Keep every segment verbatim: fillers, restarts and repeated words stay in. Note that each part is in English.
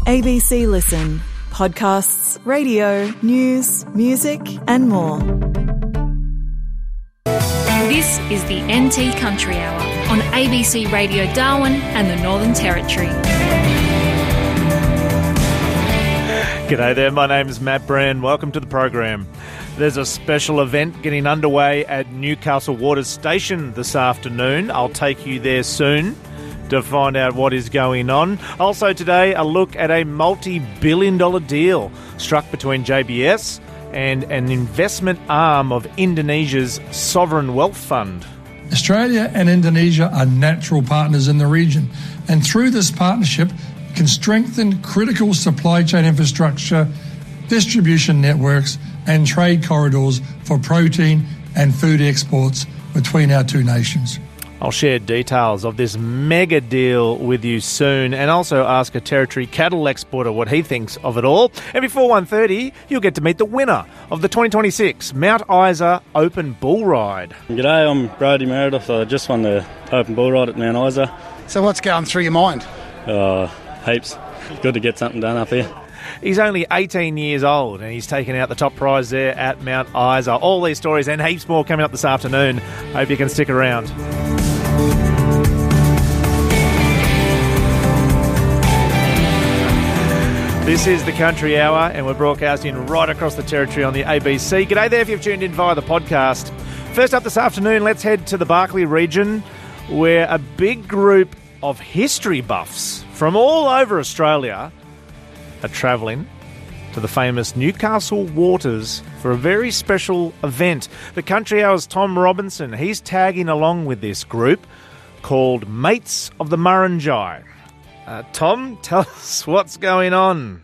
A B C Listen. Podcasts, radio, news, music and more. This is the N T Country Hour on A B C Radio Darwin and the Northern Territory. G'day there, my name's Matt Brand. Welcome to the program. There's a special event getting underway at Newcastle Waters Station this afternoon. I'll take you there soon to find out what is going on. Also today, a look at a multi-billion dollar deal struck between J B S and an investment arm of Indonesia's sovereign wealth fund. Australia and Indonesia are natural partners in the region, and through this partnership can strengthen critical supply chain infrastructure, distribution networks and trade corridors for protein and food exports between our two nations. I'll share details of this mega deal with you soon and also ask a Territory cattle exporter what he thinks of it all. And before one thirty, you'll get to meet the winner of the twenty twenty-six Mount Isa Open Bull Ride. G'day, I'm Brody Meredith. I just won the Open Bull Ride at Mount Isa. So what's going through your mind? Uh, heaps. Good to get something done up here. He's only eighteen years old and he's taken out the top prize there at Mount Isa. All these stories and heaps more coming up this afternoon. Hope you can stick around. This is the Country Hour and we're broadcasting right across the Territory on the A B C. G'day there if you've tuned in via the podcast. First up this afternoon, let's head to the Barkly region where a big group of history buffs from all over Australia are travelling to the famous Newcastle Waters for a very special event. The Country Hour's Tom Robinson, he's tagging along with this group called Mates of the Murrinjai. Uh, Tom, tell us what's going on.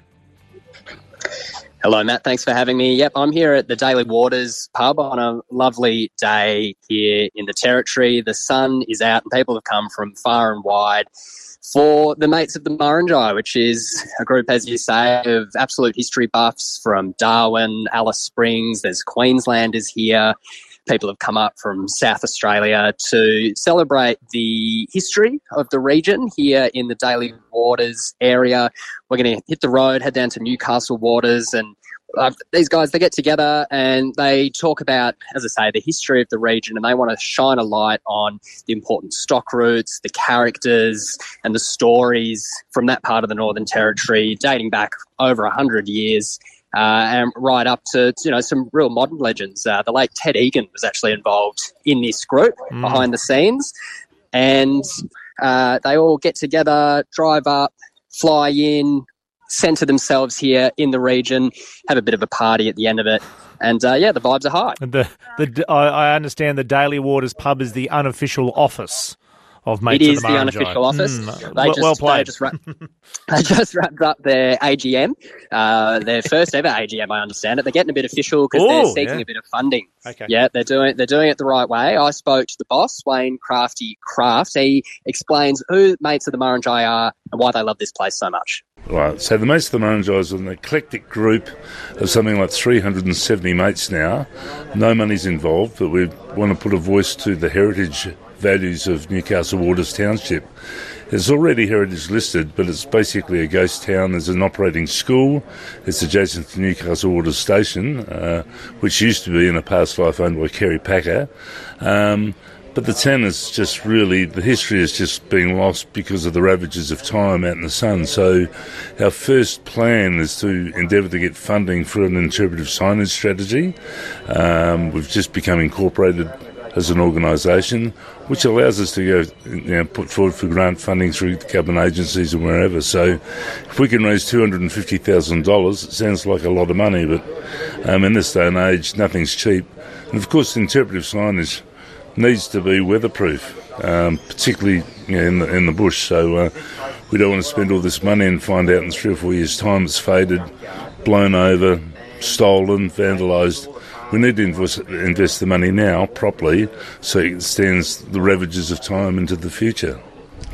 Hello, Matt. Thanks for having me. Yep, I'm here at the Daly Waters pub on a lovely day here in the Territory. The sun is out and people have come from far and wide for the Mates of the Murrinjai, which is a group, as you say, of absolute history buffs from Darwin, Alice Springs. There's Queenslanders here. People have come up from South Australia to celebrate the history of the region here in the Daly Waters area. We're going to hit the road, head down to Newcastle Waters, and uh, these guys, they get together and they talk about, as I say, the history of the region, and they want to shine a light on the important stock routes, the characters and the stories from that part of the Northern Territory dating back over one hundred years. Uh, and right up to, you know, some real modern legends. Uh, the late Ted Egan was actually involved in this group mm. behind the scenes. And uh, they all get together, drive up, fly in, centre themselves here in the region, have a bit of a party at the end of it. And, uh, yeah, the vibes are high. The, the, I, I understand the Daly Waters pub is the unofficial office of Mates it of is the, the Murrinjai. unofficial office. Mm, they well, just, well played. They just, wrap, they just wrapped up their A G M, uh, their first ever A G M. I understand it. They're getting a bit official because they're seeking yeah. a bit of funding. Okay. Yeah, they're doing they're doing it the right way. I spoke to the boss, Wayne Crafty Craft. He explains who Mates of the Murrinjai are and why they love this place so much. Right, so the Mates of the Murrinjai is an eclectic group of something like three hundred seventy mates now. No money's involved, but we want to put a voice to the heritage values of Newcastle Waters Township. It's already heritage listed, but it's basically a ghost town. There's an operating school. It's adjacent to Newcastle Waters Station, uh, which used to be in a past life owned by Kerry Packer. Um, but the town is just really, the history is just being lost because of the ravages of time out in the sun. So our first plan is to endeavour to get funding for an interpretive signage strategy. Um, we've just become incorporated as an organisation, which allows us to go, you know, put forward for grant funding through government agencies and wherever. So if we can raise two hundred fifty thousand dollars, it sounds like a lot of money, but um, in this day and age, nothing's cheap. And of course, the interpretive signage needs to be weatherproof, um, particularly, you know, in the in the bush. So uh, we don't want to spend all this money and find out in three or four years' time it's faded, blown over, stolen, vandalised. We need to invest, invest the money now properly so it stands the ravages of time into the future.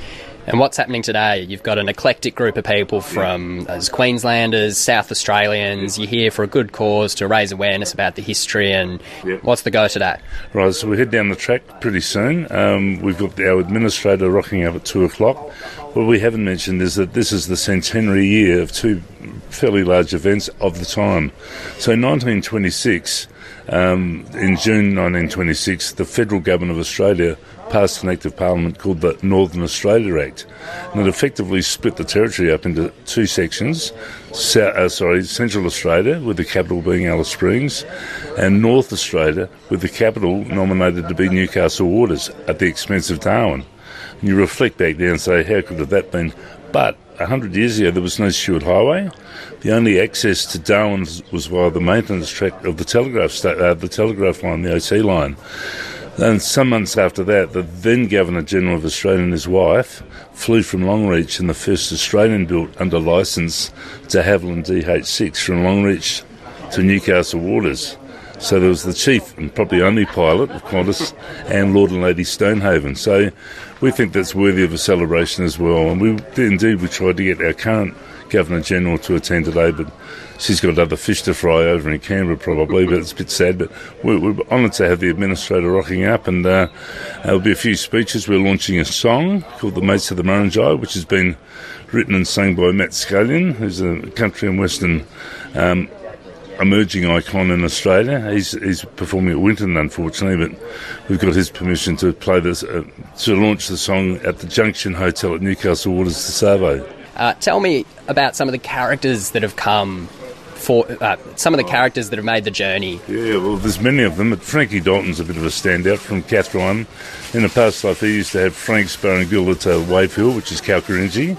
And what's happening today? You've got an eclectic group of people from as Queenslanders, South Australians. You're here for a good cause to raise awareness about the history. And yep. What's the go today? Right, so we head down the track pretty soon. Um, we've got our administrator rocking up at two o'clock. What we haven't mentioned is that this is the centenary year of two fairly large events of the time. So nineteen twenty-six, um, in June nineteen twenty-six, the federal government of Australia passed an Act of Parliament called the Northern Australia Act, and it effectively split the territory up into two sections, so, uh, sorry, Central Australia, with the capital being Alice Springs, and North Australia, with the capital nominated to be Newcastle Waters, at the expense of Darwin. And you reflect back there and say, how could have that been? But a hundred years ago, there was no Stuart Highway. The only access to Darwin was via the maintenance track of the telegraph, sta- uh, the telegraph line, the O T line. And some months after that, the then Governor-General of Australia and his wife flew from Longreach in the first Australian-built under licence de Havilland D H six from Longreach to Newcastle Waters. So there was the chief and probably only pilot of Qantas and Lord and Lady Stonehaven. So we think that's worthy of a celebration as well. And we indeed we tried to get our current Governor-General to attend today, but she's got other fish to fry over in Canberra probably, but it's a bit sad. But we're, we're honoured to have the administrator rocking up, and uh, there'll be a few speeches. We're launching a song called The Mates of the Murrumbidgee, which has been written and sung by Matt Scullion, who's a country and western um, emerging icon in Australia. He's, he's performing at Winton, unfortunately, but we've got his permission to play this, uh, to launch the song at the Junction Hotel at Newcastle Waters, the Savo. Uh, tell me about some of the characters that have come for uh, some of the characters that have made the journey. Yeah, well, there's many of them, but Frankie Dalton's a bit of a standout from Catherine. In a past life, he used to have Frank Sparrowgill at uh, Wave Hill, which is Kalkarinji.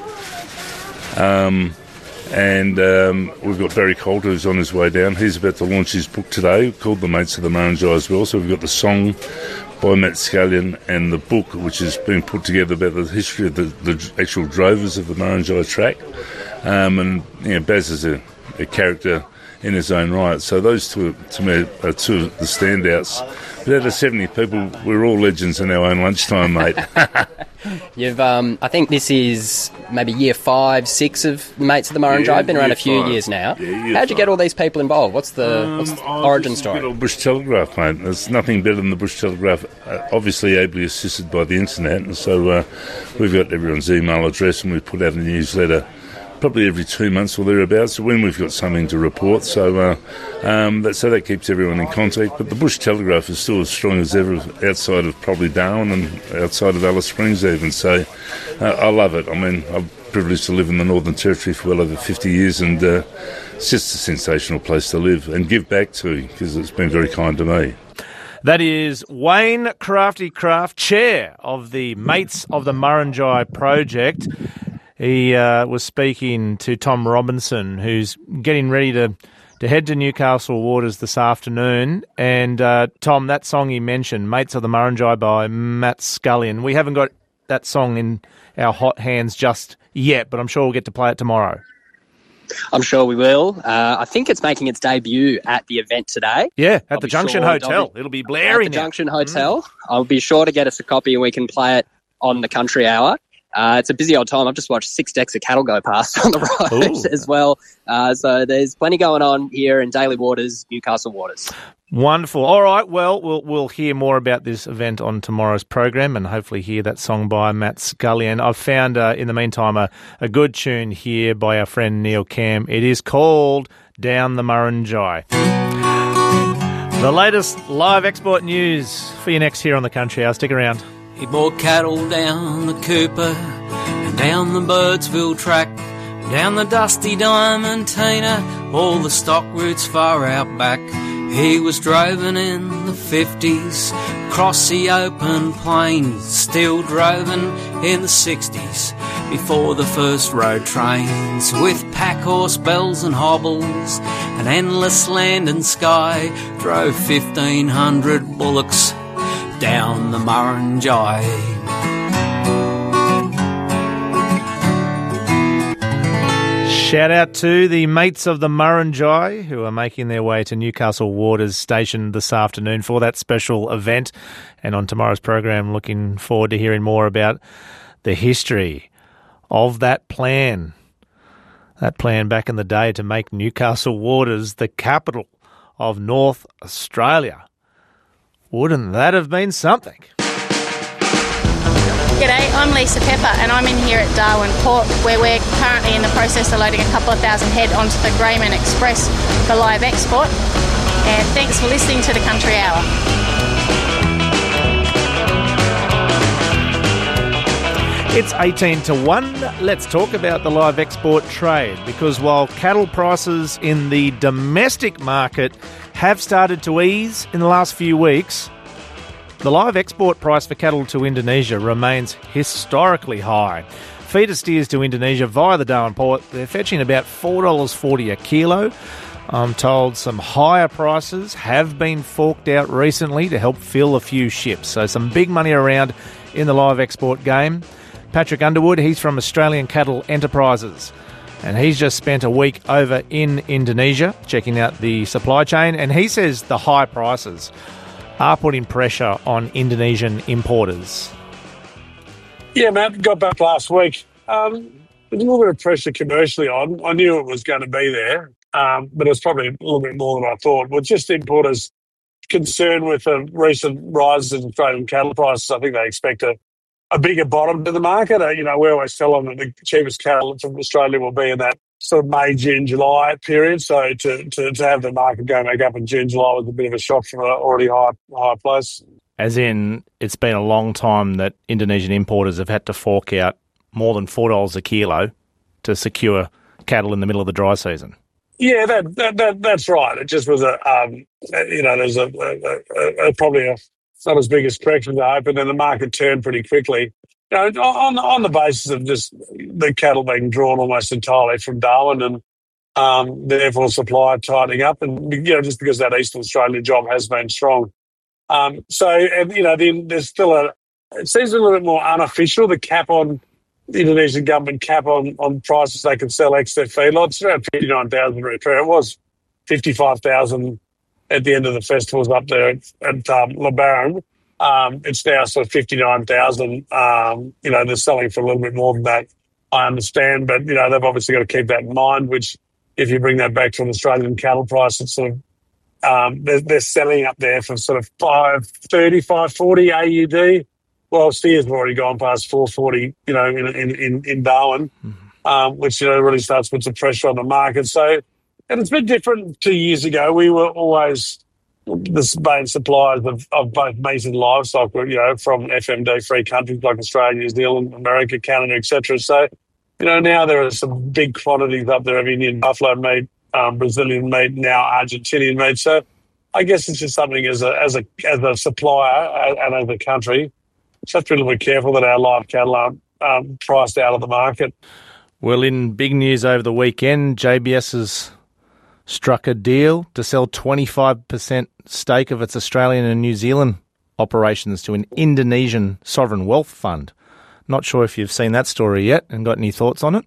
Um, and um, we've got Barry Coulter, who's on his way down. He's about to launch his book today, called The Mates of the Murrumbidgee as well. So we've got the song by Matt Scullion and the book, which has been put together about the history of the, the actual drovers of the Murrumbidgee track. Um, and, you know, Baz is a, a character in his own right. So those two, to me, are two of the standouts. But out of seventy people, we're all legends in our own lunchtime, mate. You've, um, I think this is maybe year five, six of Mates of the Murrumbidgee. Yeah, I've been around year a few five. years now. Yeah, How'd you five. get all these people involved? What's the, Um, what's the oh, origin this is story? Good old Bush Telegraph, mate. There's nothing better than the Bush Telegraph, uh, obviously ably assisted by the internet. And so uh, we've got everyone's email address, and we put out a newsletter probably every two months or thereabouts, when we've got something to report. So uh, um, that, so that keeps everyone in contact. But the Bush Telegraph is still as strong as ever outside of probably Darwin and outside of Alice Springs even. So uh, I love it. I mean, I'm privileged to live in the Northern Territory for well over fifty years, and uh, it's just a sensational place to live and give back to, because it's been very kind to me. That is Wayne Crafty Craft, chair of the Mates of the Murrumbidgee project. He uh, was speaking to Tom Robinson, who's getting ready to, to head to Newcastle Waters this afternoon. And, uh, Tom, that song you mentioned, Mates of the Murrumbidgee by Matt Scullion, we haven't got that song in our hot hands just yet, but I'm sure we'll get to play it tomorrow. I'm sure we will. Uh, I think it's making its debut at the event today. Yeah, at I'll the be Junction sure- Hotel. I'll It'll be At blaring the now. Junction Hotel. Mm. I'll be sure to get us a copy and we can play it on the Country Hour. Uh, it's a busy old time. I've just watched six decks of cattle go past on the road Ooh. as well. Uh, so there's plenty going on here in Daly Waters, Newcastle Waters. Wonderful. All right, well, we'll we'll hear more about this event on tomorrow's program and hopefully hear that song by Matt Scullion. I've found, uh, in the meantime, a, a good tune here by our friend Neil Cam. It is called Down the Murrumbidgee. The latest live export news for you next here on the Country Hour. Stick around. He bought cattle down the Cooper and down the Birdsville track, down the dusty Diamantina, all the stock routes far out back. He was driving in the fifties, across the open plains, still driving in the sixties, before the first road trains, with pack horse bells and hobbles, an endless land and sky, drove fifteen hundred bullocks down the Murrumbidgee. Shout out to the Mates of the Murrumbidgee who are making their way to Newcastle Waters Station this afternoon for that special event. And on tomorrow's program, looking forward to hearing more about the history of that plan. That plan back in the day to make Newcastle Waters the capital of North Australia. Wouldn't that have been something? G'day, I'm Lisa Pepper and I'm in here at Darwin Port where we're currently in the process of loading a couple of thousand head onto the Greyman Express for live export. And thanks for listening to the Country Hour. It's eighteen to one. Let's talk about the live export trade, because while cattle prices in the domestic market have started to ease in the last few weeks, the live export price for cattle to Indonesia remains historically high. Feeder steers to Indonesia via the Darwin port, they're fetching about four dollars forty a kilo. I'm told some higher prices have been forked out recently to help fill a few ships. So some big money around in the live export game. Patrick Underwood, he's from Australian Cattle Enterprises, and he's just spent a week over in Indonesia checking out the supply chain, and he says the high prices are putting pressure on Indonesian importers. Yeah, Matt, got back last week. Um, there's a little bit of pressure commercially on. I knew it was going to be there, um, but it was probably a little bit more than I thought. But just importers concerned with the recent rises in Australian cattle prices, I think they expect a, a bigger bottom to the market. Uh, you know, we always tell them that the cheapest cattle from Australia will be in that sort of May, June, July period. So to, to, to have the market go back up in June, July was a bit of a shock from an already high high place. As in, it's been a long time that Indonesian importers have had to fork out more than four dollars a kilo to secure cattle in the middle of the dry season. Yeah, that, that, that that's right. It just was a, um, you know, there's a, a, a, a probably a not as big as correction to hope, and then the market turned pretty quickly. You know, on on the basis of just the cattle being drawn almost entirely from Darwin, and um, therefore supply tightening up, and you know, just because that Eastern Australian job has been strong. Um, so, and, you know, then there's still a. It seems a little bit more unofficial. The cap on the Indonesian government cap on, on prices they can sell extra feedlots around fifty nine thousand. It was fifty five thousand at the end of the festivals up there at, at um, LeBaron. Um, it's now sort of fifty-nine thousand. Um, you know, they're selling for a little bit more than that, I understand. But, you know, they've obviously got to keep that in mind, which if you bring that back to an Australian cattle price, it's sort of, um, they're, they're selling up there for sort of five thirty, five forty A U D. Well, steers have already gone past four forty, you know, in, in, in, in Darwin, mm-hmm. um, which, you know, really starts to put some pressure on the market. So, and it's been different two years ago. We were always the main suppliers of, of both meat and livestock, you know, from F M D-free countries like Australia, New Zealand, America, Canada, et cetera. So, you know, now there are some big quantities up there of Indian buffalo meat, um, Brazilian meat, now Argentinian meat. So I guess it's just something as a as a, as a supplier and as a country, just have to be a little bit careful that our live cattle aren't um, priced out of the market. Well, in big news over the weekend, J B S has struck a deal to sell twenty-five percent stake of its Australian and New Zealand operations to an Indonesian sovereign wealth fund. Not sure if you've seen that story yet and got any thoughts on it.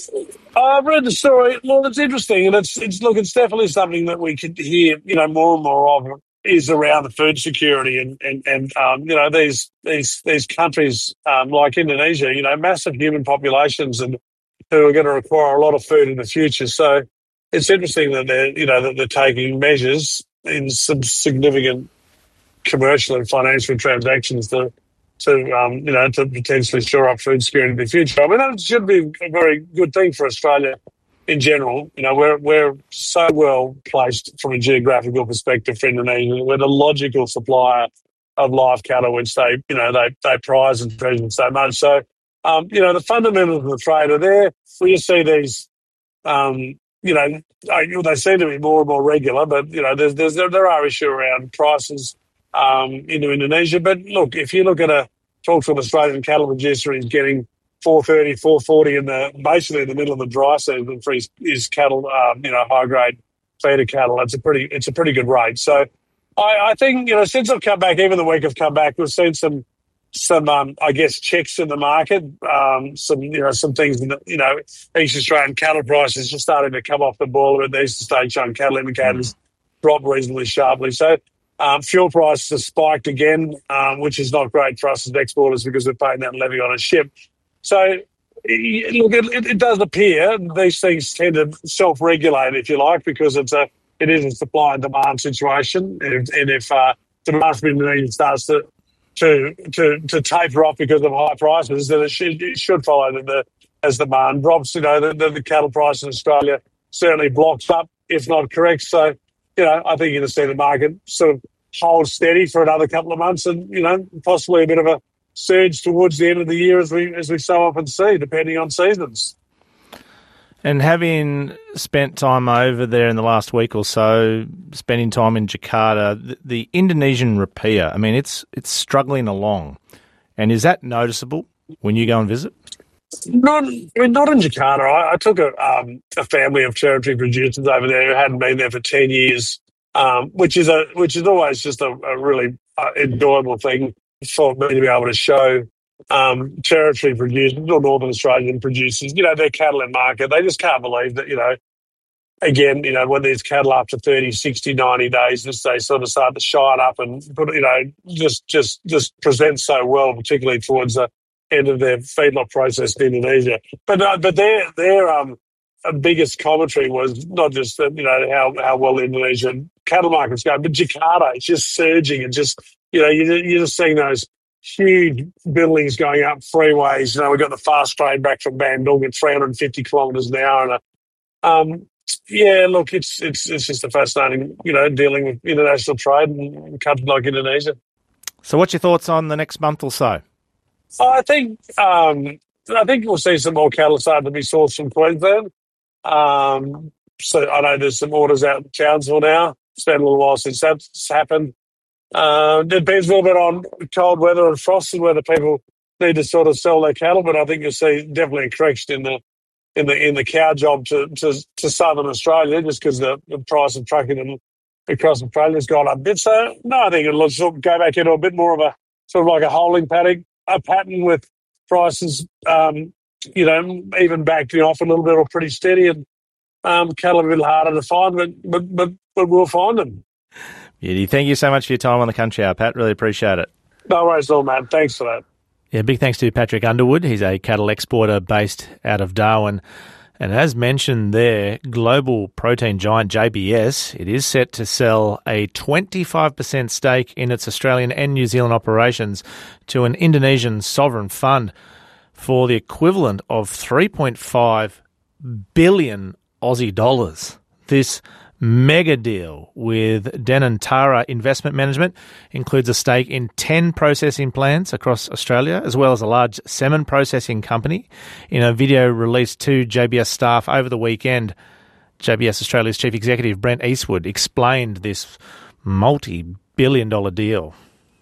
I've read the story. Well, it's interesting, and it's it's look, it's definitely something that we could hear, you know, more and more of is around the food security and and and um, you know, these these these countries um, like Indonesia, you know, massive human populations and who are going to require a lot of food in the future. So it's interesting that they're, you know, that they're taking measures in some significant commercial and financial transactions to, to um, you know, to potentially shore up food security in the future. I mean, that should be a very good thing for Australia in general. You know, we're we're so well placed from a geographical perspective for Indonesia. We're the logical supplier of live cattle, which they, you know, they they prize and treasure so much. So, um, you know, the fundamentals of the trade are there. We just see these. Um, You know, they seem to be more and more regular, but, you know, there's, there's, there are issues around prices um, into Indonesia. But, look, if you look at a talk to an Australian cattle producer, he's getting four thirty, four forty in the basically in the middle of the dry season for his, his cattle, um, you know, high-grade feeder cattle. It's a pretty it's a pretty good rate. So I, I think, you know, since I've come back, even the week I've come back, we've seen some, some um, I guess, checks in the market, um, some, you know, some things, in the, you know, East Australian cattle prices just starting to come off the ball a bit. The Eastern State Young Cattle Indicators mm. dropped reasonably sharply. So um, fuel prices have spiked again, um, which is not great for us as exporters because we're paying that levy on a ship. So look, it, it does appear these things tend to self-regulate, if you like, because it's a it is a supply and demand situation, and, and if uh, demand from Indonesia starts to to to to taper off because of high prices, then it should, it should follow that the as demand drops. You know, the, the, the cattle price in Australia certainly blocks up, if not correct. So, you know, I think you're going to see the market sort of hold steady for another couple of months, and you know, possibly a bit of a surge towards the end of the year, as we as we so often see, depending on seasons. And having spent time over there in the last week or so, spending time in Jakarta, the, the Indonesian rupiah, I mean, it's it's struggling along. And is that noticeable when you go and visit? Not, I mean, not in Jakarta. I, I took a, um, a family of territory producers over there who hadn't been there for ten years, um, which is a which is always just a, a really uh, enjoyable thing for me to be able to show um, territory producers or Northern Australian producers, you know, their cattle in market. They just can't believe that, you know, again, you know, when these cattle after thirty, sixty, ninety days, just they sort of start to shine up and, you know, just just just present so well, particularly towards the end of their feedlot process in Indonesia. But uh, but their their um biggest commentary was not just that, you know, how how well the Indonesian cattle market's going, but Jakarta is just surging and just, you know, you're, you're just seeing those huge buildings going up freeways. You know, we've got the fast train back from Bandung at three hundred fifty kilometres an hour, and a, um, yeah, look, it's it's it's just a fascinating, you know, dealing with international trade in a country like Indonesia. So, what's your thoughts on the next month or so? I think um, I think we'll see some more cattle starting to be sourced from Queensland. Um, so I know there's some orders out in Townsville now. It's been a little while since that's happened. Uh, it depends a little bit on cold weather and frost and whether people need to sort of sell their cattle. But I think you'll see definitely a correction in the in the in the cow job to to, to southern Australia, just because the, the price of trucking them across Australia has gone up a bit. So no, I think it'll sort of go back into a bit more of a sort of like a holding pattern. A pattern with prices, um, you know, even backing off a little bit or pretty steady, and um, cattle are a little harder to find, but but but, but we'll find them. Beauty. Thank you so much for your time on the Country Hour, Pat. Really appreciate it. No worries at all, man. Thanks for that. Yeah, big thanks to Patrick Underwood. He's a cattle exporter based out of Darwin. And as mentioned there, global protein giant J B S, it is set to sell a twenty-five percent stake in its Australian and New Zealand operations to an Indonesian sovereign fund for the equivalent of three point five billion Aussie dollars. This mega deal with Danantara Investment Management includes a stake in ten processing plants across Australia, as well as a large salmon processing company. In a video released to J B S staff over the weekend, J B S Australia's Chief Executive Brent Eastwood explained this multi-billion dollar deal.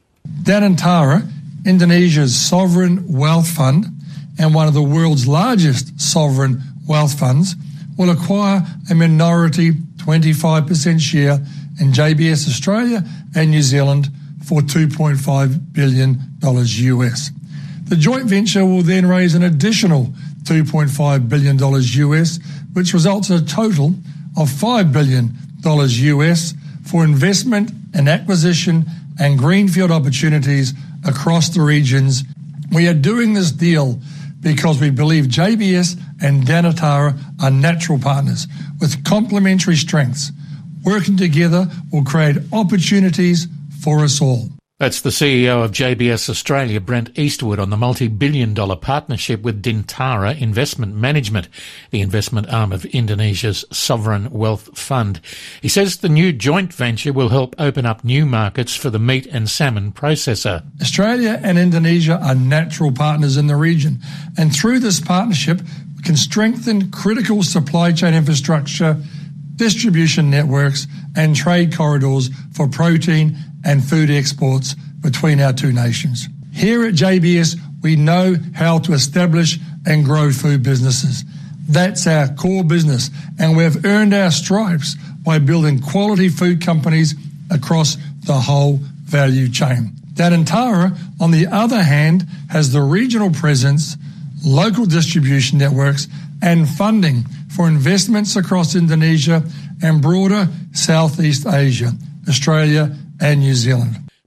Danantara, Indonesia's sovereign wealth fund and one of the world's largest sovereign wealth funds, will acquire a minority twenty-five percent share in J B S Australia and New Zealand for two point five billion dollars U S. The joint venture will then raise an additional two point five billion dollars U S, which results in a total of five billion dollars U S for investment and acquisition and greenfield opportunities across the regions. We are doing this deal because we believe J B S and Danantara are natural partners with complementary strengths. Working together will create opportunities for us all. That's the C E O of J B S Australia, Brent Eastwood, on the multi-billion dollar partnership with Danantara Investment Management, the investment arm of Indonesia's sovereign wealth fund. He says the new joint venture will help open up new markets for the meat and salmon processor. Australia and Indonesia are natural partners in the region, and through this partnership, we can strengthen critical supply chain infrastructure, distribution networks, and trade corridors for protein and food exports between our two nations. Here at J B S, we know how to establish and grow food businesses. That's our core business, and we have earned our stripes by building quality food companies across the whole value chain. Danantara, on the other hand, has the regional presence, local distribution networks, and funding for investments across Indonesia and broader Southeast Asia, Australia and New Zealand.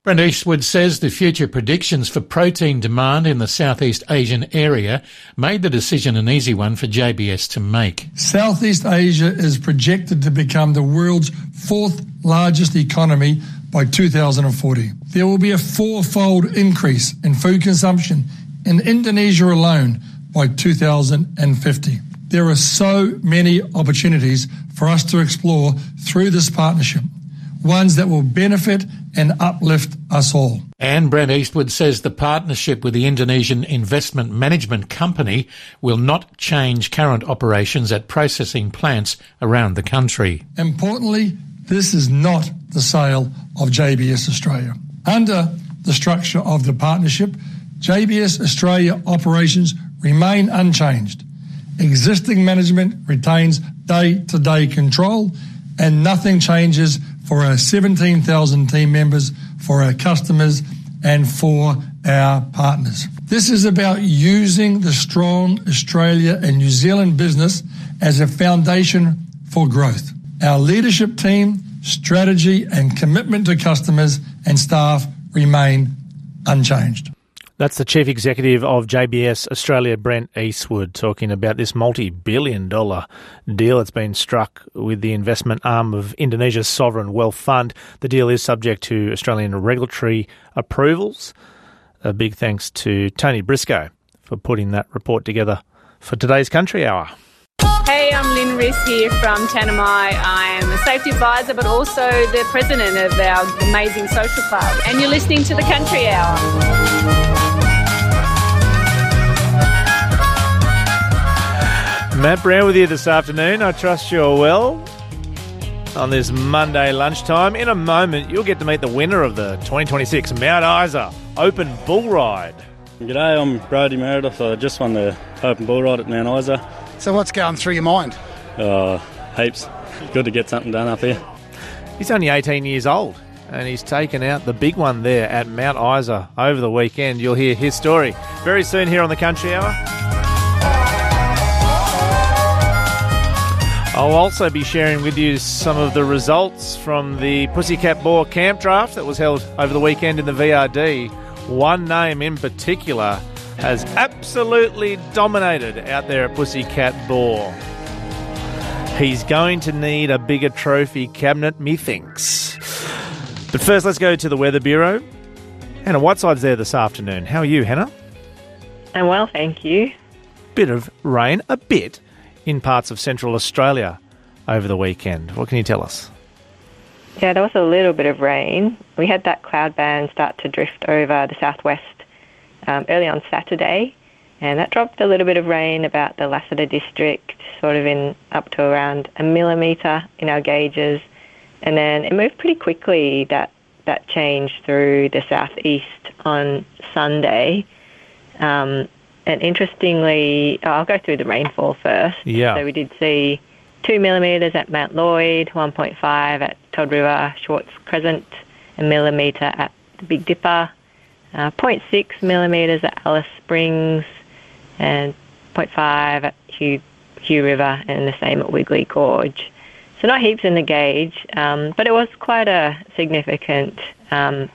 Brent Eastwood says the future predictions for protein demand in the Southeast Asian area made the decision an easy one for J B S to make. Southeast Asia is projected to become the world's fourth largest economy by two thousand forty. There will be a fourfold increase in food consumption in Indonesia alone by two thousand fifty. There are so many opportunities for us to explore through this partnership, ones that will benefit and uplift us all. And Brent Eastwood says the partnership with the Indonesian Investment Management Company will not change current operations at processing plants around the country. Importantly, this is not the sale of J B S Australia. Under the structure of the partnership, J B S Australia operations remain unchanged. Existing management retains day-to-day control and nothing changes for our seventeen thousand team members, for our customers and for our partners. This is about using the strong Australia and New Zealand business as a foundation for growth. Our leadership team, strategy and commitment to customers and staff remain unchanged. That's the Chief Executive of J B S Australia, Brent Eastwood, talking about this multi-billion dollar deal that's been struck with the investment arm of Indonesia's Sovereign Wealth Fund. The deal is subject to Australian regulatory approvals. A big thanks to Tony Briscoe for putting that report together for today's Country Hour. Hey, I'm Lynn Riss here from Tanami. I'm a safety advisor but also the president of our amazing social club. And you're listening to the Country Hour. Matt Brown with you this afternoon. I trust you're well on this Monday lunchtime. In a moment, you'll get to meet the winner of the twenty twenty-six Mount Isa Open Bull Ride. G'day, I'm Brody Meredith. I just won the Open Bull Ride at Mount Isa. So what's going through your mind? Uh, heaps. Good to get something done up here. He's only eighteen years old and he's taken out the big one there at Mount Isa over the weekend. You'll hear his story very soon here on the Country Hour. I'll also be sharing with you some of the results from the Pussycat Boar Camp Draft that was held over the weekend in the V R D. One name in particular has absolutely dominated out there at Pussycat Boar. He's going to need a bigger trophy cabinet, methinks. But first, let's go to the Weather Bureau. Hannah Whiteside's there this afternoon. How are you, Hannah? I'm well, thank you. Bit of rain, a bit, in parts of Central Australia over the weekend. What can you tell us? Yeah, there was a little bit of rain. We had that cloud band start to drift over the southwest um, early on Saturday, and that dropped a little bit of rain about the Lassiter district, sort of in up to around a millimetre in our gauges, and then it moved pretty quickly, that, that change through the southeast on Sunday. Um, And interestingly, oh, I'll go through the rainfall first. Yeah. So we did see two millimetres at Mount Lloyd, one point five at Todd River, Schwartz Crescent, a millimetre at the Big Dipper, uh, zero point six millimetres at Alice Springs, and zero point five at Hugh, Hugh River, and the same at Wiggly Gorge. So not heaps in the gauge, um, but it was quite a significant um,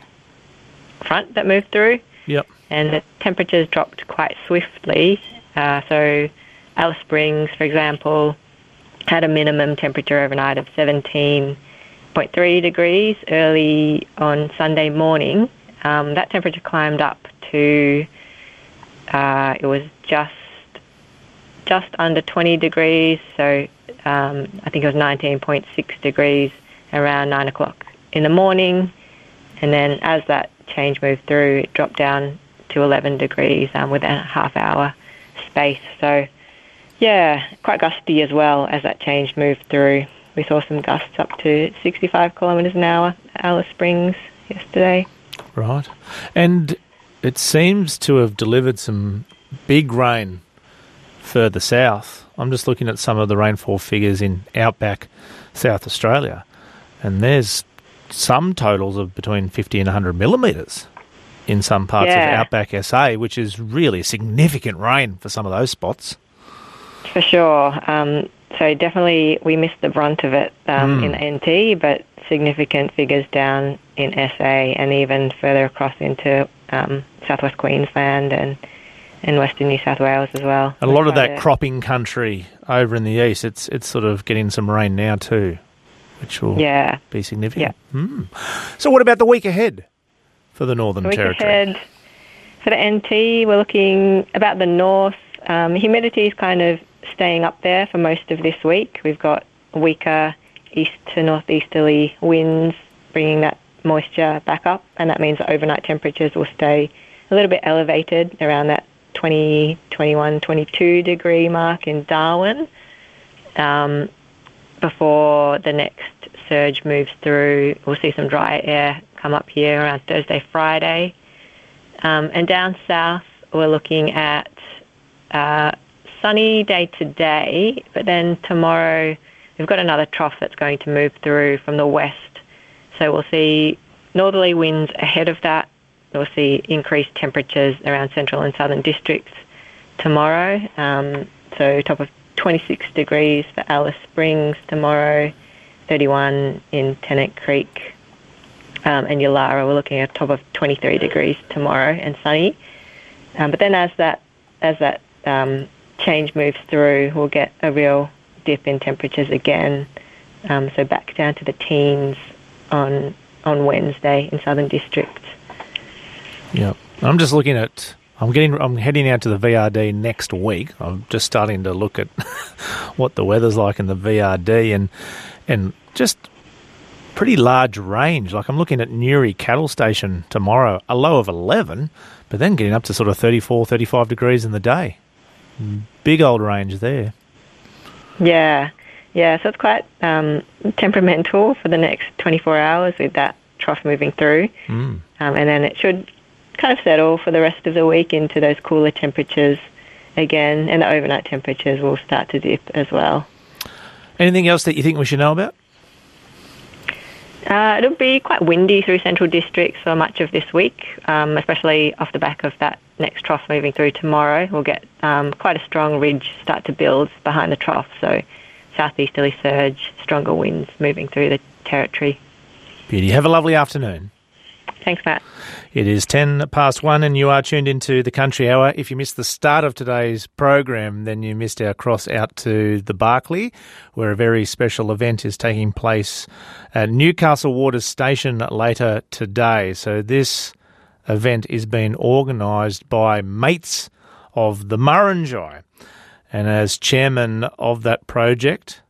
front that moved through. Yep. And the temperatures dropped quite swiftly. Uh, so Alice Springs, for example, had a minimum temperature overnight of seventeen point three degrees early on Sunday morning. Um, that temperature climbed up to, uh, it was just just under twenty degrees, so um, I think it was nineteen point six degrees around nine o'clock in the morning. And then as that change moved through, it dropped down to eleven degrees um, within a half hour space. So, yeah, quite gusty as well as that change moved through. We saw some gusts up to sixty-five kilometres an hour at Alice Springs yesterday. Right. And it seems to have delivered some big rain further south. I'm just looking at some of the rainfall figures in outback South Australia, and there's some totals of between fifty and one hundred millimetres in some parts yeah. of outback S A, which is really significant rain for some of those spots. For sure. Um, so definitely we missed the brunt of it um, mm. in the N T, but significant figures down in S A and even further across into um, southwest Queensland and, and western New South Wales as well. And a lot of that to, cropping country over in the east, it's it's sort of getting some rain now too, which will yeah. be significant. Yeah. Mm. So what about the week ahead for the Northern the week Territory? Ahead, for the N T, we're looking about the north. Um, humidity is kind of staying up there for most of this week. We've got weaker east to northeasterly winds bringing that moisture back up, and that means that overnight temperatures will stay a little bit elevated around that twenty, twenty-one, twenty-two degree mark in Darwin um, before the next surge moves through. We'll see some dry air come up here around Thursday, Friday. Um, and down south, we're looking at uh, sunny day today, but then tomorrow we've got another trough that's going to move through from the west. So we'll see northerly winds ahead of that. We'll see increased temperatures around central and southern districts tomorrow. Um, so top of twenty-six degrees for Alice Springs tomorrow, thirty-one in Tennant Creek. Um, and Yulara, we're looking at a top of twenty-three degrees tomorrow and sunny. Um, but then as that as that um, change moves through, we'll get a real dip in temperatures again. Um, so back down to the teens on on Wednesday in southern districts. Yeah, I'm just looking at. I'm getting. I'm heading out to the V R D next week. I'm just starting to look at what the weather's like in the V R D and and just pretty large range. Like I'm looking at Newry Cattle Station tomorrow, a low of eleven, but then getting up to sort of thirty-four, thirty-five degrees in the day. Big old range there. Yeah, yeah. So it's quite um, temperamental for the next twenty-four hours with that trough moving through, mm. um, and then it should kind of settle for the rest of the week into those cooler temperatures again, and the overnight temperatures will start to dip as well. Anything else that you think we should know about? Uh, it'll be quite windy through central districts for much of this week, um, especially off the back of that next trough moving through tomorrow. We'll get um, quite a strong ridge start to build behind the trough, so southeasterly surge, stronger winds moving through the territory. Beauty. Have a lovely afternoon. Thanks, Matt. It is ten past one and you are tuned into the Country Hour. If you missed the start of today's program, then you missed our cross out to the Barkly, where a very special event is taking place at Newcastle Waters Station later today. So this event is being organised by mates of the Murrinjai. And as chairman of that project,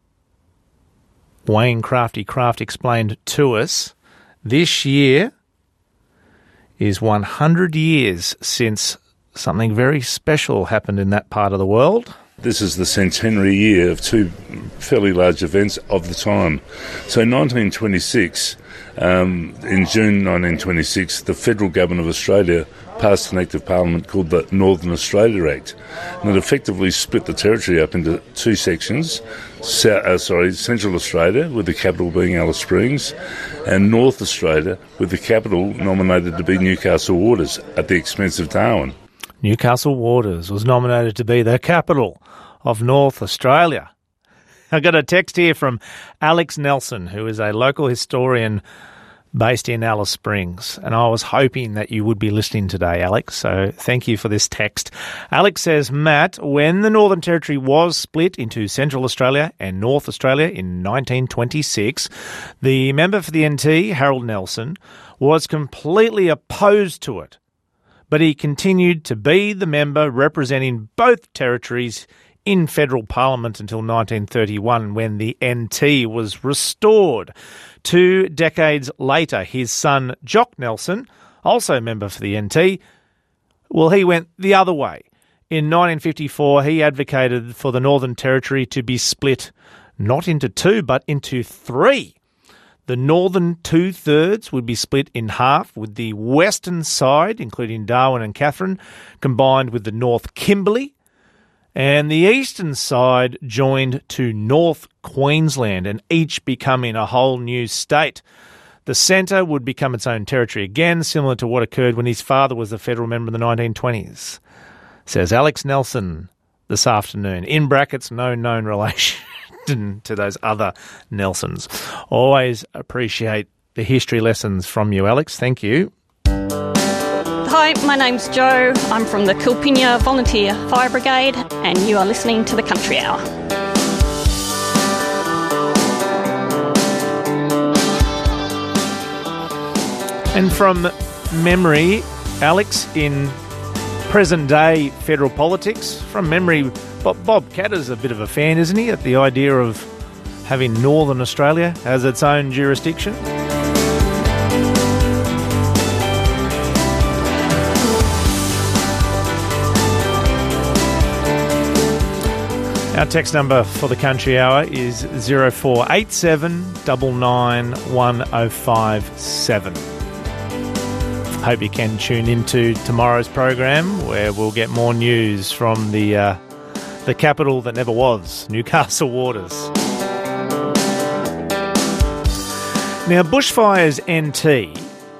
Wayne Crafty Craft explained to us, this year is one hundred years since something very special happened in that part of the world. This is the centenary year of two fairly large events of the time. So nineteen twenty-six, um, in June nineteen twenty-six, the Federal Government of Australia passed an Act of Parliament called the Northern Australia Act, and it effectively split the territory up into two sections. So, uh, sorry, Central Australia, with the capital being Alice Springs, and North Australia, with the capital nominated to be Newcastle Waters at the expense of Darwin. Newcastle Waters was nominated to be the capital of North Australia. I got a text here from Alex Nelson, who is a local historian based in Alice Springs, and I was hoping that you would be listening today, Alex, so thank you for this text. Alex says, Matt, when the Northern Territory was split into Central Australia and North Australia in nineteen twenty-six, the member for the N T, Harold Nelson, was completely opposed to it, but he continued to be the member representing both territories in federal parliament until nineteen thirty-one, when the N T was restored. Two decades later, his son, Jock Nelson, also a member for the N T, well, he went the other way. In nineteen fifty-four, he advocated for the Northern Territory to be split not into two, but into three. The northern two-thirds would be split in half, with the western side, including Darwin and Katherine, combined with the North Kimberley, and the eastern side joined to North Queensland, and each becoming a whole new state. The centre would become its own territory again, similar to what occurred when his father was a federal member in the nineteen twenties. Says Alex Nelson, this afternoon. In brackets, no known relation to those other Nelsons. Always appreciate the history lessons from you, Alex. Thank you. Hi, my name's Jo. I'm from the Kilpinia Volunteer Fire Brigade, and you are listening to the Country Hour. And from memory, Alex, in present-day federal politics, from memory, Bob, Bob Katter's a bit of a fan, isn't he, at the idea of having Northern Australia as its own jurisdiction? Our text number for the Country Hour is zero four eight seven nine nine one oh five seven. Hope you can tune into tomorrow's program, where we'll get more news from the uh, the capital that never was, Newcastle Waters. Now, Bushfires N T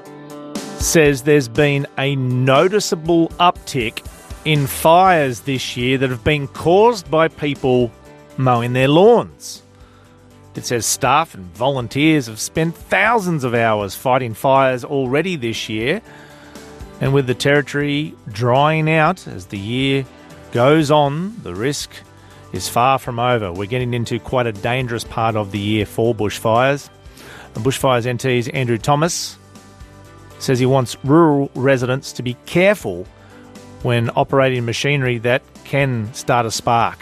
says there's been a noticeable uptick in fires this year that have been caused by people mowing their lawns. It says staff and volunteers have spent thousands of hours fighting fires already this year, and with the territory drying out as the year goes on, the risk is far from over. We're getting into quite a dangerous part of the year for bushfires. The Bushfires N T's Andrew Thomas says he wants rural residents to be careful when operating machinery that can start a spark.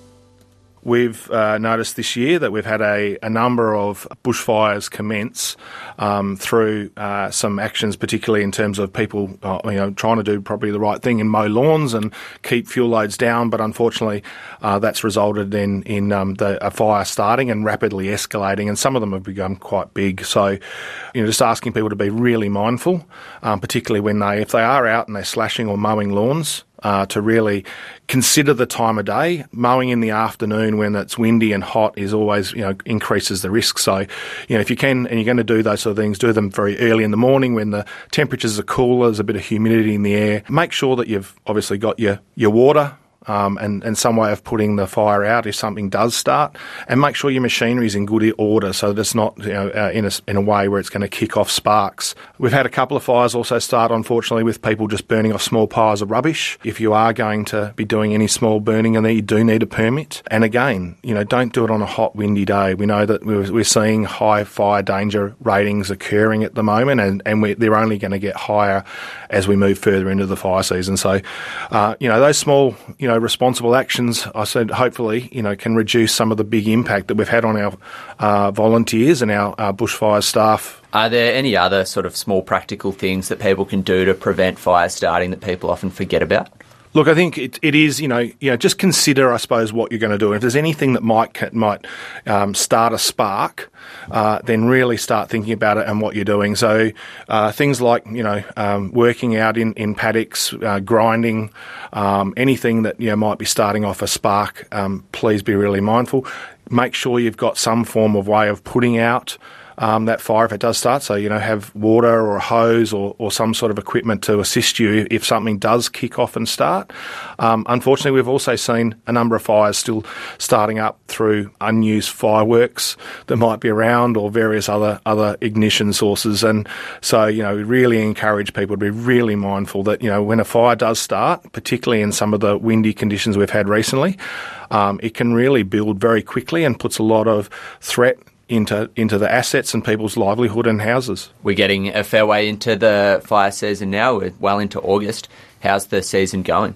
We've uh, noticed this year that we've had a, a number of bushfires commence um, through uh, some actions, particularly in terms of people uh, you know, trying to do probably the right thing and mow lawns and keep fuel loads down. But unfortunately, uh, that's resulted in, in um, the, a fire starting and rapidly escalating, and some of them have become quite big. So, you know, just asking people to be really mindful, um, particularly when they, if they are out and they're slashing or mowing lawns, Uh, to really consider the time of day. Mowing in the afternoon when it's windy and hot is always, you know, increases the risk. So, you know, if you can, and you're going to do those sort of things, do them very early in the morning when the temperatures are cooler, there's a bit of humidity in the air. Make sure that you've obviously got your, your water, Um, and, and some way of putting the fire out if something does start, and make sure your machinery is in good order so that it's not, you know, uh, in a in a way where it's going to kick off sparks. We've had a couple of fires also start, unfortunately, with people just burning off small piles of rubbish. If you are going to be doing any small burning in there, you do need a permit. And again, you know, don't do it on a hot, windy day. We know that we're, we're seeing high fire danger ratings occurring at the moment, and, and we're, they're only going to get higher as we move further into the fire season. So, uh, you know, those small, you know, responsible actions, I said, hopefully, you know, can reduce some of the big impact that we've had on our uh, volunteers and our uh, bushfire staff. Are there any other sort of small practical things that people can do to prevent fires starting that people often forget about? Look, I think it, it is, you know, you know, just consider, I suppose, what you're going to do. If there's anything that might might um, start a spark, uh, then really start thinking about it and what you're doing. So uh, things like, you know, um, working out in, in paddocks, uh, grinding, um, anything that, you know, might be starting off a spark, um, please be really mindful. Make sure you've got some form of way of putting out Um, that fire if it does start. So, you know, have water or a hose or, or some sort of equipment to assist you if something does kick off and start. Um, unfortunately, we've also seen a number of fires still starting up through unused fireworks that might be around or various other, other ignition sources. And so, you know, we really encourage people to be really mindful that, you know, when a fire does start, particularly in some of the windy conditions we've had recently, um, it can really build very quickly and puts a lot of threat into into the assets and people's livelihood and houses. We're getting a fair way into the fire season now. We're well into August. How's the season going?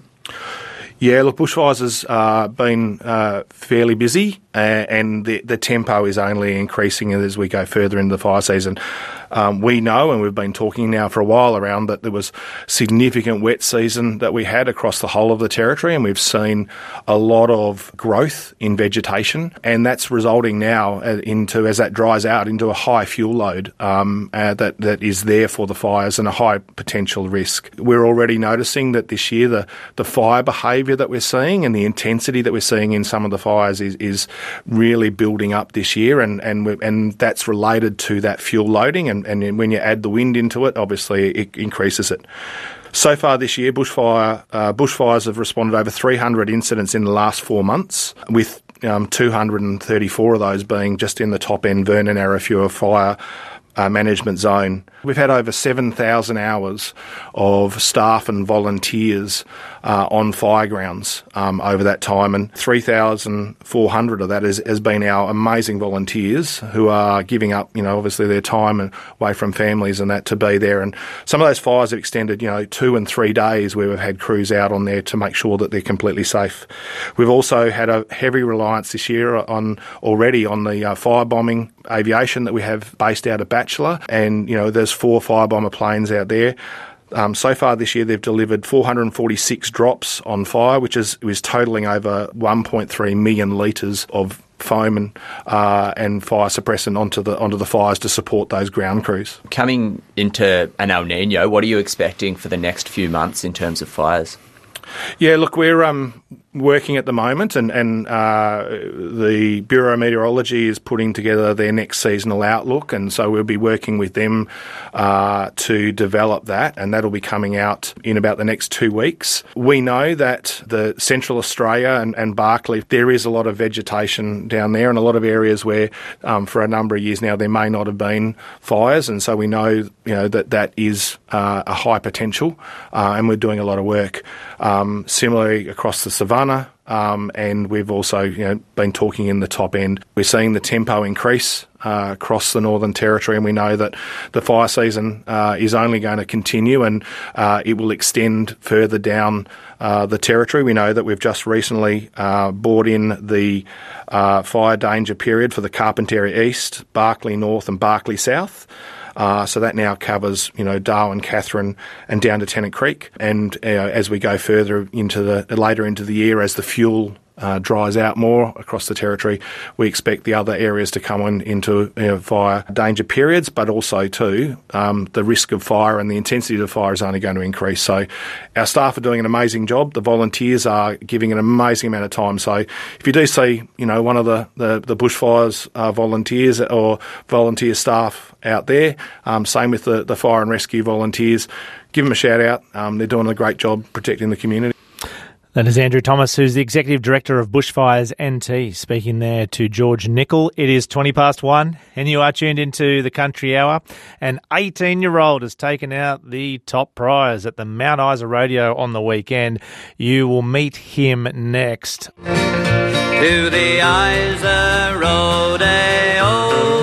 Yeah, look, bushfires has uh, been uh, fairly busy, uh, and the, the tempo is only increasing as we go further into the fire season. Um, we know, and we've been talking now for a while around, that there was significant wet season that we had across the whole of the territory, and we've seen a lot of growth in vegetation, and that's resulting now into, as that dries out, into a high fuel load um, uh, that, that is there for the fires and a high potential risk. We're already noticing that this year the, the fire behaviour that we're seeing and the intensity that we're seeing in some of the fires is, is really building up this year, and, and, we, and that's related to that fuel loading, and And when you add the wind into it, obviously it increases it. So far this year, bushfire uh, bushfires have responded over three hundred incidents in the last four months, with um, two hundred thirty-four of those being just in the top end Vernon Arafura fire Uh, management zone. We've had over seven thousand hours of staff and volunteers uh, on fire grounds um, over that time, and three thousand four hundred of that is, has been our amazing volunteers who are giving up, you know, obviously their time and away from families and that to be there. And some of those fires have extended, you know, two and three days where we've had crews out on there to make sure that they're completely safe. We've also had a heavy reliance this year on already on the uh, firebombing aviation that we have based out of Batchelor, and you know there's four firebomber planes out there. Um, so far this year they've delivered four hundred forty-six drops on fire, which is is totalling over one point three million litres of foam and uh, and fire suppressant onto the onto the fires to support those ground crews. Coming into an El Nino, what are you expecting for the next few months in terms of fires? Yeah, look, we're um, working at the moment, and, and uh, the Bureau of Meteorology is putting together their next seasonal outlook, and so we'll be working with them uh, to develop that, and that'll be coming out in about the next two weeks. We know that the Central Australia and, and Barkly, there is a lot of vegetation down there, and a lot of areas where um, for a number of years now there may not have been fires, and so we know, you know that that is uh, a high potential, uh, and we're doing a lot of work. Um, similarly across the savannah, um, and we've also you know, been talking in the top end. We're seeing the tempo increase uh, across the Northern Territory, and we know that the fire season uh, is only going to continue, and uh, it will extend further down uh, the Territory. We know that we've just recently uh, brought in the uh, fire danger period for the Carpentaria East, Barkly North and Barkly South. Uh, so that now covers, you know, Darwin, Katherine, and down to Tennant Creek. And uh, as we go further into the later into the year, as the fuel uh, dries out more across the Territory, we expect the other areas to come in, into you know, fire danger periods, but also too um, the risk of fire and the intensity of fire is only going to increase. So our staff are doing an amazing job. The volunteers are giving an amazing amount of time. So if you do see, you know, one of the the, the bushfires uh, volunteers or volunteer staff out there, um, same with the, the fire and rescue volunteers, give them a shout out. Um, they're doing a great job protecting the community. That is Andrew Thomas, who's the Executive Director of Bushfires N T, speaking there to George Nicol. It is twenty past one, and you are tuned into the Country Hour. An eighteen-year-old has taken out the top prize at the Mount Isa Rodeo on the weekend. You will meet him next. To the Isa Rodeo.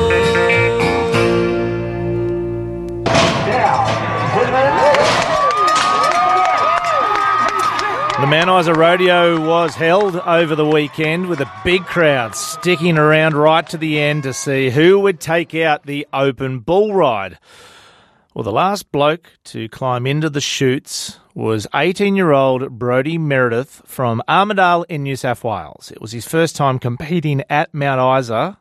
The Mount Isa Rodeo was held over the weekend with a big crowd sticking around right to the end to see who would take out the open bull ride. Well, the last bloke to climb into the chutes was eighteen-year-old Brodie Meredith from Armidale in New South Wales. It was his first time competing at Mount Isa,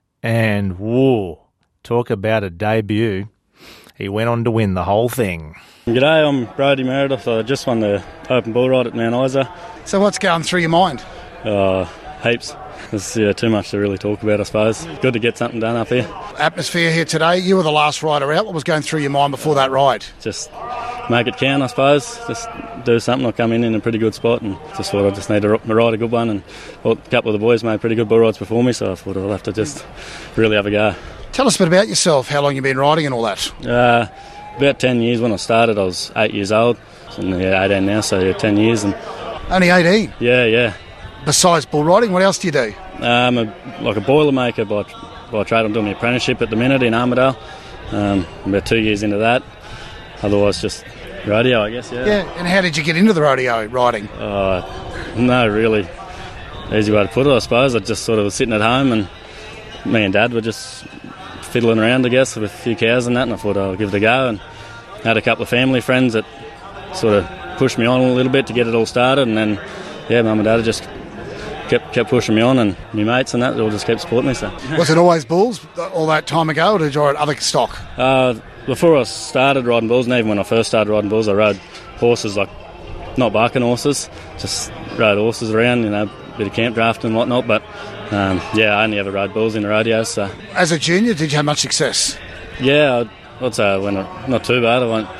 and whoa, talk about a debut. He went on to win the whole thing. G'day, I'm Brodie Meredith. I just won the open bull ride at Mount Isa. So what's going through your mind? Uh, heaps. There's yeah, too much to really talk about, I suppose. Good to get something done up here. Atmosphere here today. You were the last rider out. What was going through your mind before that ride? Just make it count, I suppose. Just do something. I come in in a pretty good spot and just thought I just need to ride a good one. And well, a couple of the boys made pretty good bull rides before me, so I thought I'll have to just really have a go. Tell us a bit about yourself, how long you've been riding and all that. Uh, about ten years. When I started, I was eight years old. And yeah, eighteen now, so yeah, ten years. And only eighteen? Yeah, yeah. Besides bull riding, what else do you do? I'm a, like a boilermaker by, by trade. I'm doing my apprenticeship at the minute in Armidale. Um, I'm about two years into that. Otherwise, just rodeo, I guess, yeah. Yeah, and how did you get into the rodeo riding? Uh, no, really easy way to put it, I suppose. I just sort of was sitting at home and me and Dad were just fiddling around, I guess, with a few cows and that, and I thought I'll give it a go, and had a couple of family friends that sort of pushed me on a little bit to get it all started, and then, yeah, Mum and Dad just kept kept pushing me on, and my mates and that all just kept supporting me. So was it always bulls all that time ago, or did you ride other stock? Uh, before I started riding bulls, and even when I first started riding bulls, I rode horses, like not barking horses, just rode horses around, you know, a bit of camp drafting and whatnot, but Um, yeah, I only ever rode bulls in the rodeos. So. As a junior, did you have much success? Yeah, I'd, I'd say I went not too bad. I went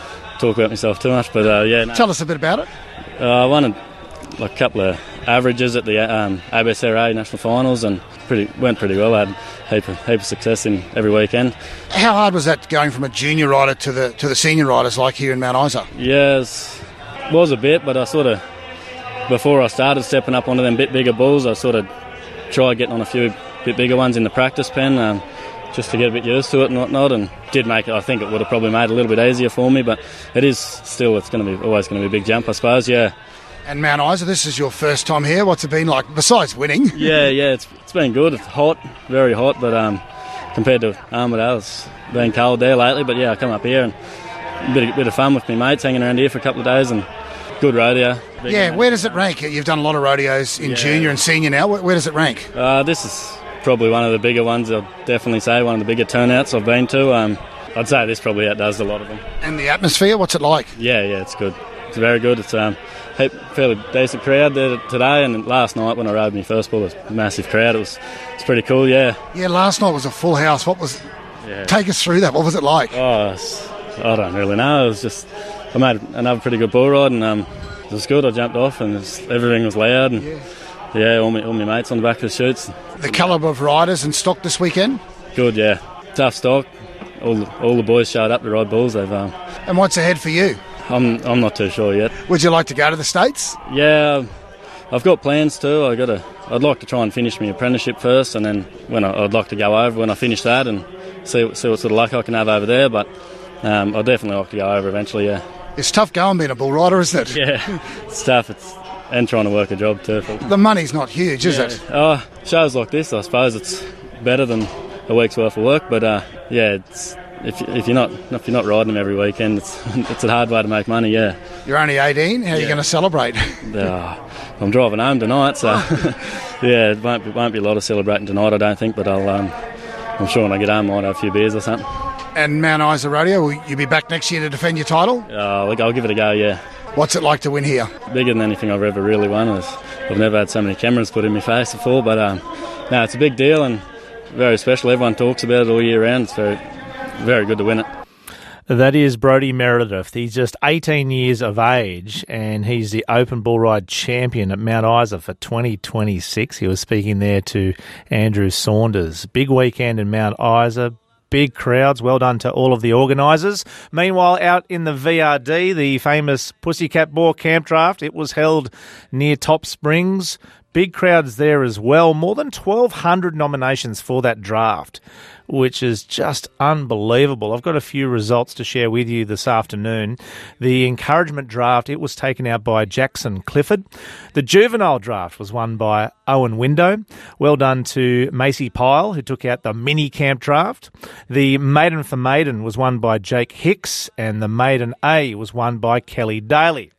talk about myself too much, but uh, yeah. No. Tell us a bit about it. Uh, I won a, like a couple of averages at the um, A B S R A National Finals and pretty went pretty well. I had a heap of, heap of success in every weekend. How hard was that going from a junior rider to the to the senior riders like here in Mount Isa? Yes, was a bit, but I sort of, before I started stepping up onto them bit bigger bulls, I sort of tried getting on a few bit bigger ones in the practice pen. Um, just to get a bit used to it and whatnot, and did make it. I think it would have probably made it a little bit easier for me, but it is still, it's going to be always going to be a big jump, I suppose, yeah. And Mount Isa, this is your first time here. What's it been like, besides winning? Yeah, yeah, it's it's been good. It's hot, very hot, but um, compared to Armidale, it's been cold there lately, but yeah, I come up here and a bit, a bit of fun with my mates, hanging around here for a couple of days, and good rodeo. Big yeah, game. Where does it rank? You've done a lot of rodeos in yeah. junior and senior now. Where, where does it rank? Uh, this is probably one of the bigger ones, I'll definitely say, one of the bigger turnouts I've been to. Um, I'd say this probably outdoes a lot of them. And the atmosphere, what's it like? Yeah, yeah, it's good. It's very good. It's um, a fairly decent crowd there today, and last night when I rode my first bull, it was a massive crowd. It was it's pretty cool, yeah. Yeah, last night was a full house. What was... Yeah. Take us through that. What was it like? Oh, I don't really know. It was just... I made another pretty good bull ride, and um, it was good. I jumped off, and was, everything was loud, and... Yeah. Yeah, all my, all my mates on the back of the chutes. The calibre of riders and stock this weekend? Good, yeah. Tough stock. All the, all the boys showed up to ride bulls. They've. Um, and what's ahead for you? I'm I'm not too sure yet. Would you like to go to the States? Yeah, I've got plans too. I got to. I'd like to try and finish my apprenticeship first, and then when I, I'd like to go over when I finish that and see see what sort of luck I can have over there. But um, I'd definitely like to go over eventually. Yeah. It's tough going being a bull rider, isn't it? Yeah, it's tough. It's and trying to work a job too. The money's not huge, is yeah. it? Oh, shows like this, I suppose it's better than a week's worth of work. But uh, yeah, it's, if if you're not if you're not riding them every weekend, it's it's a hard way to make money. Yeah. You're only eighteen. How are yeah. you going to celebrate? uh, I'm driving home tonight, so yeah, it won't be, won't be a lot of celebrating tonight, I don't think. But I'll um, I'm sure when I get home, I might have a few beers or something. And Mount Isa Rodeo, will you be back next year to defend your title? Uh, look, I'll give it a go. Yeah. What's it like to win here? Bigger than anything I've ever really won. I've never had so many cameras put in my face before, but um, no, it's a big deal and very special. Everyone talks about it all year round. It's very, very good to win it. That is Brodie Meredith. He's just eighteen years of age and he's the Open Bull Ride champion at Mount Isa for twenty twenty-six. He was speaking there to Andrew Saunders. Big weekend in Mount Isa. Big crowds. Well done to all of the organisers. Meanwhile, out in the V R D, the famous Pussycat Boar Camp Draft, it was held near Top Springs. Big crowds there as well. More than twelve hundred nominations for that draft, which is just unbelievable. I've got a few results to share with you this afternoon. The encouragement draft, it was taken out by Jackson Clifford. The juvenile draft was won by Owen Window. Well done to Macy Pyle, who took out the mini camp draft. The maiden for maiden was won by Jake Hicks, and the maiden A was won by Kelly Daly.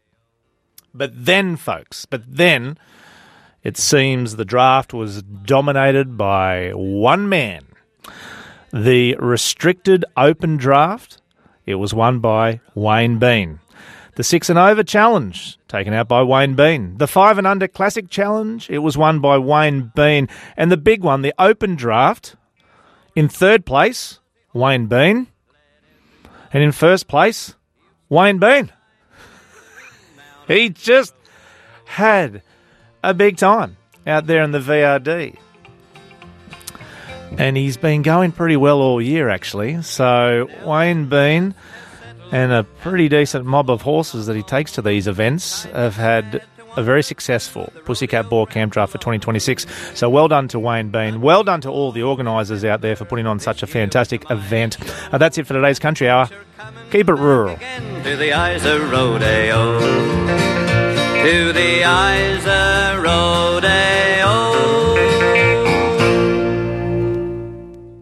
But then, folks, but then it seems the draft was dominated by one man. The restricted open draft, it was won by Wayne Bean. The six and over challenge, taken out by Wayne Bean. The five and under classic challenge, it was won by Wayne Bean. And the big one, the open draft, in third place, Wayne Bean. And in first place, Wayne Bean. He just had a big time out there in the V R D. And he's been going pretty well all year, actually. So Wayne Bean and a pretty decent mob of horses that he takes to these events have had a very successful Pussycat Boar Camp Draft for twenty twenty-six. So well done to Wayne Bean. Well done to all the organisers out there for putting on such a fantastic event. Uh, that's it for today's Country Hour. Keep it rural. To the Isa Rodeo. To the Isa Rodeo.